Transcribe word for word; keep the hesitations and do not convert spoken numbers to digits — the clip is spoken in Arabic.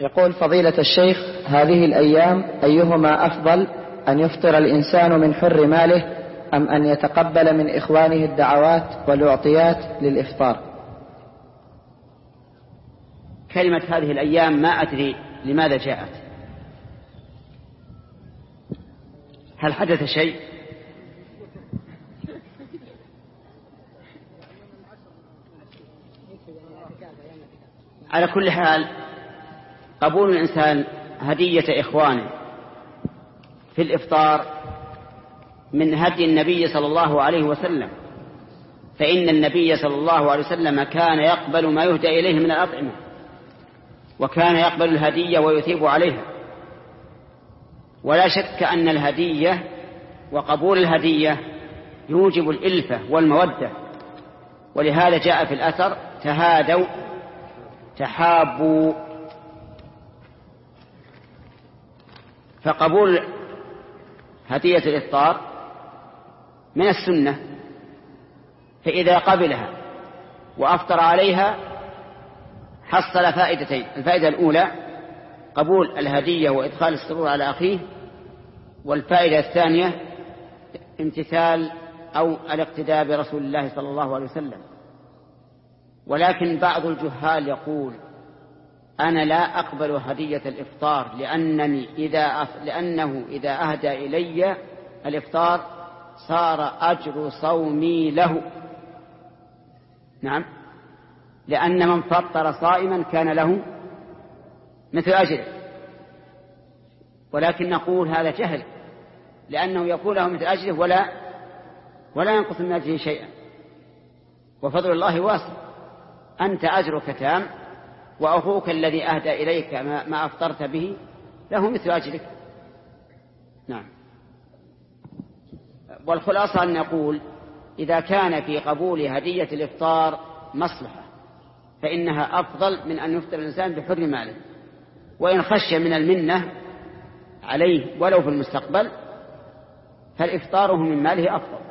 يقول فضيلة الشيخ: هذه الأيام أيهما أفضل، أن يفطر الإنسان من حر ماله أم أن يتقبل من إخوانه الدعوات والأعطيات للإفطار؟ كلمة هذه الأيام ما أدري لماذا جاءت. هل حدث شيء؟ على كل حال، قبول الإنسان هدية إخوانه في الإفطار من هدي النبي صلى الله عليه وسلم، فإن النبي صلى الله عليه وسلم كان يقبل ما يهدى إليه من الأطعمة، وكان يقبل الهدية ويثيب عليها. ولا شك أن الهدية وقبول الهدية يوجب الإلفة والمودة، ولهذا جاء في الأثر: تهادوا تحابوا. فقبول هدية الإفطار من السنة، فإذا قبلها وأفطر عليها حصل فائدتين: الفائدة الأولى قبول الهدية وإدخال السرور على أخيه، والفائدة الثانية امتثال أو الاقتداء برسول الله صلى الله عليه وسلم. ولكن بعض الجهال يقول: أنا لا أقبل هدية الإفطار لأنني إذا أف... لأنه إذا أهدى إلي الإفطار صار أجر صومي له. نعم، لأن من فطر صائما كان له مثل أجره. ولكن نقول هذا جهل، لأنه يكون له مثل أجره ولا ولا ينقص من أجره شيئا، وفضل الله واسع. أنت أجرك تام، وأخوك الذي أهدى إليك ما, ما أفطرت به له مثل أجرك. نعم. والخلاصة أن نقول: إذا كان في قبول هدية الإفطار مصلحة فإنها أفضل من أن يفطر الإنسان بحر ماله، وإن خشي من المنة عليه ولو في المستقبل فالإفطاره من ماله أفضل.